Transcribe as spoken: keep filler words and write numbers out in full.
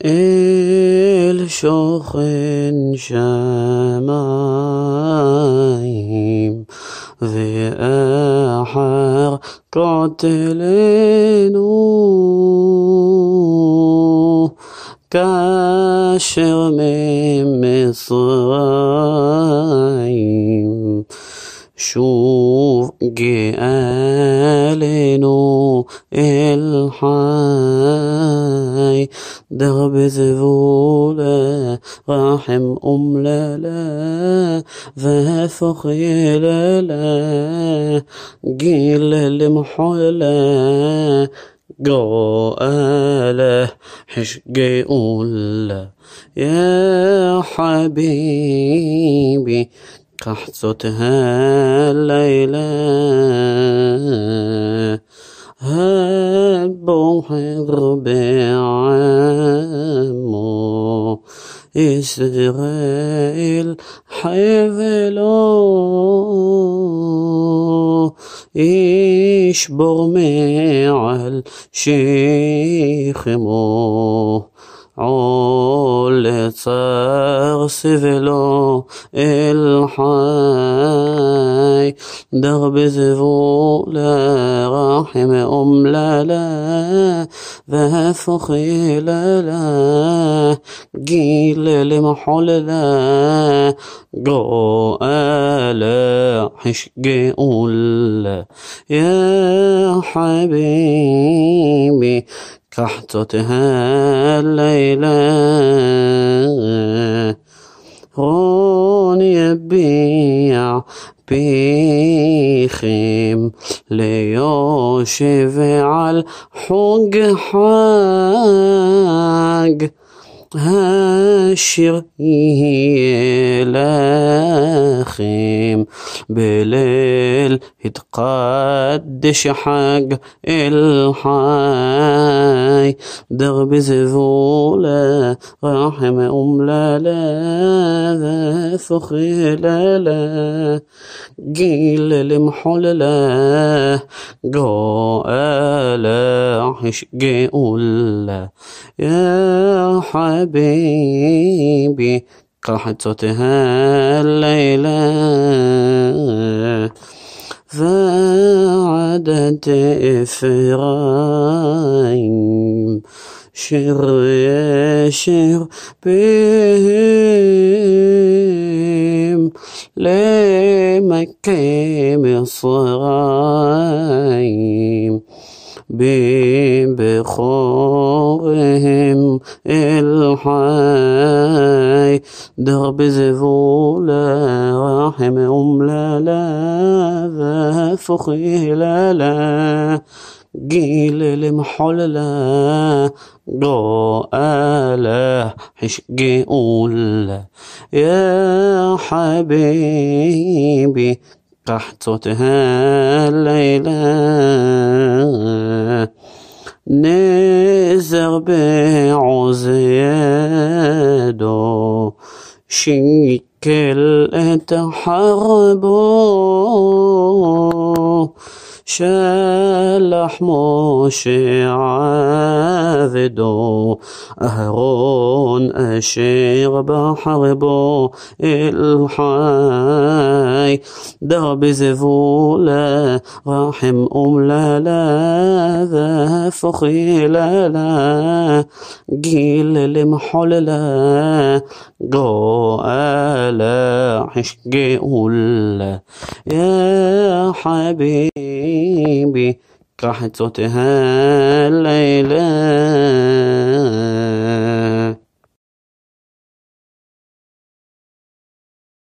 אל שוכן שמיים ואחר קוטלנו כאשר ממצרים שוב גאלנו אל חי דרב זבולה רחם אומללה והפוך יללה גיל למחולה قال حشقي أولا يا حبيبي قحصتها الليلة هبوا حضر بعمو إسرائيل حفلو يشبر معل شيخمو عول صار سفلو الحي درب زفولا رحم أم لالا فهفخي لالا قيل لمحللا قال حشقي أولا يا حبيبي كحتتها الليلة هون يبيع بيخيم ليوشف على حق حق هاشر يلاخيم بليل يتقدش حق الحي درب زفولة رحم أم لالا فخي لالا قيل لمحللا قالا حشقي أولا يا حبيبي قحطتها الليلة فعدت إفرايم شر يشر بهم لمكة مصرايم ببخورهم الحي درب زفولا رحم أم لالا فخي لالا قيل لمحللا قالا حشقي أولا يا حبيبي قحطتها الليلة نزر بعزيادو شكل اتحربو شلح موشي عاذدو أهرون أشير بحربو الحي درب زفولا رحم أم لالا ذا فخي لالا قيل لمحللا قالا حشقي أولا يا حبيبي قحطتها الليلة